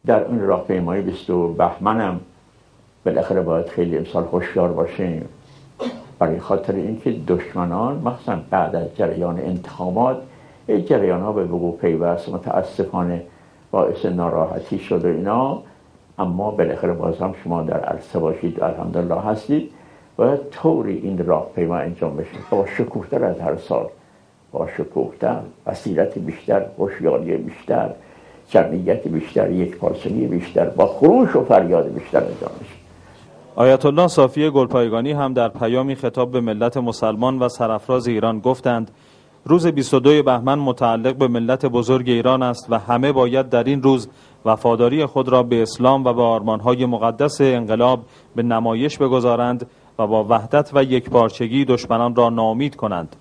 در این راهپیمایی 22 بهمن هم بالاخره باید خیلی امسال هوشیار باشیم، برای خاطر اینکه دشمنان مخصوصا بعد از جریان انتخابات این جریان ها به وقوع پیوست، متاسفانه باعث ناراحتی شد و اینا، اما بالاخره باز هم شما در عرصه باشید و الحمدلله هستید، باید طوری این راهپیما انجام بشه با شکوه‌تر از هر سال، با شکوه‌تر، بصیرت بیشتر، هوشیاری بیشتر، جمعیت بیشتر، یکپارچگی بیشتر، با خروش و فریاد بیشتر انجام بشه. آیت الله صافی گلپایگانی هم در پیامی خطاب به ملت مسلمان و سرافراز ایران گفتند روز 22 بهمن متعلق به ملت بزرگ ایران است و همه باید در این روز وفاداری خود را به اسلام و به آرمان‌های مقدس انقلاب به نمایش بگذارند و با وحدت و یکپارچگی دشمنان را ناامید کنند.